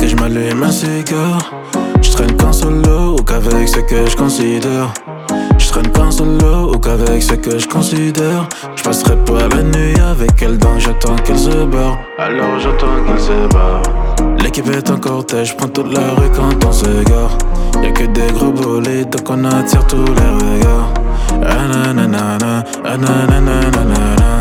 et je m'allume un cigare. Je traîne qu'en solo ou qu'avec ce que je considère. Je traîne qu'en solo ou qu'avec ce que je considère. Je passerai pas la nuit avec elle donc j'attends qu'elle se barre. Alors j'attends qu'elle se barre. L'équipe est en cortège, je prends toute la rue quand on se gare. Y'a que des gros bolides donc on attire tous les regards. Ah nanana, ah nanana.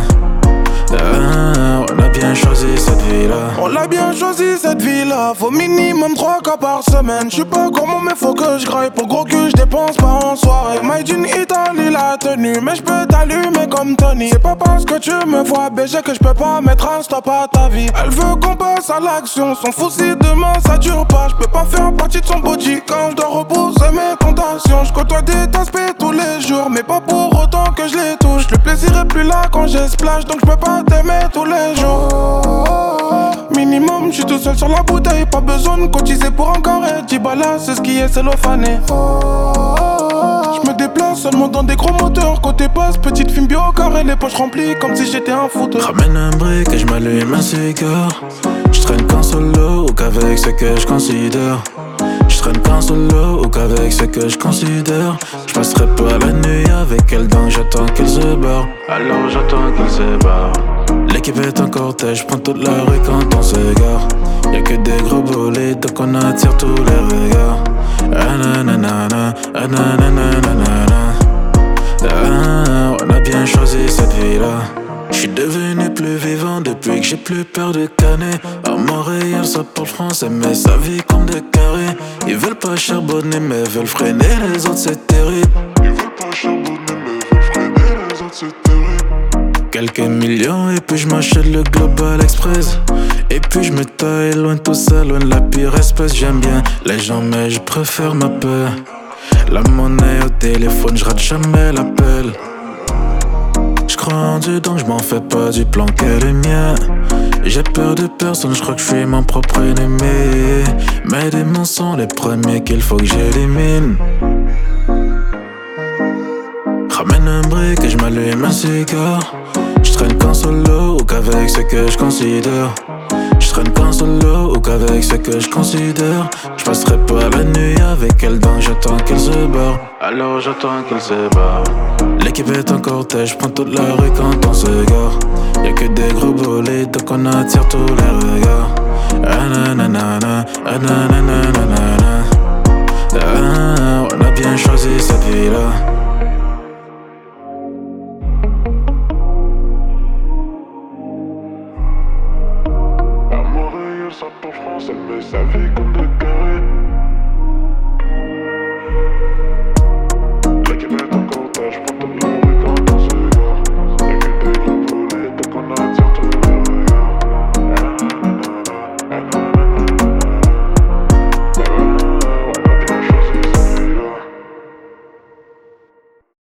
On a bien choisi cette vie-là. On l'a bien choisi cette vie-là. Faut minimum 3 cas par semaine. J'suis pas comment mais faut que j'graille. Pour gros cul j'dépense pas en soirée. Made in Italie la tenue. Mais j'peux t'allumer comme Tony. C'est pas parce que tu me vois baiser que j'peux pas mettre un stop à ta vie. Elle veut qu'on passe à l'action. S'en fout si demain ça dure pas. J'peux pas faire partie de son body quand j'dois reposer mes tentations. J'côtoie des aspects tous les jours. Mais pas pour autant que je les touche. Le plaisir est plus là quand j'ai splash. Donc j'peux pas t'aimer tous les jours. Minimum, j'suis tout seul sur la bouteille. Pas besoin de cotiser pour un carré. 10 balles, c'est ce qui est cellophané. J'me déplace seulement dans des gros moteurs. Côté passe, petite film bio au carré. Les poches remplies comme si j'étais un footeur. Ramène un brick et j'm'allume un cigare. J'traîne qu'en solo ou qu'avec ce que je considère. J'traîne qu'en solo ou qu'avec ce que je considère. J'passerai pas la nuit avec elle donc j'attends qu'elle se barre. Alors j'attends qu'elle se barre. L'équipe est en cortège, je prends toute la rue quand on se gare. Y'a que des gros bolides donc on attire tous les regards. Ah nanana, ah nanana. On a bien choisi cette vie-là. J'suis devenu plus vivant depuis que j'ai plus peur de canner. À Montréal ça parle français mais ça vit comme des carrés. Ils veulent pas charbonner mais veulent freiner les autres c'est terrible. Ils veulent pas charbonner mais veulent freiner les autres c'est terrible. Quelques millions et puis j'm'achète le Global Express. Et puis j'me taille loin de tout ça, loin de la pire espèce. J'aime bien les gens mais je préfère ma paix. La monnaie au téléphone, j'rate jamais l'appel. J'crois en Dieu donc j'm'en fais pas du plan qu'elle est mien. J'ai peur de personne, j'crois que j'suis mon propre ennemi. Mes démons sont les premiers qu'il faut que j'élimine. Ramène un brick et j'm'allume un cigare. J'traîne qu'en solo ou qu'avec ce que je considère. J'traîne qu'en solo ou qu'avec ce que je considère. J'passerai pas la nuit avec elle donc j'attends qu'elle se barre. Alors j'attends qu'elle se barre. L'équipe est en cortège, j'prends toute la rue quand on se gare. Y'a que des gros bolides donc on attire tous les regards. Ah nanana, ah nanana. On a bien choisi cette vie-là. Ça parle français mais ça vit comme des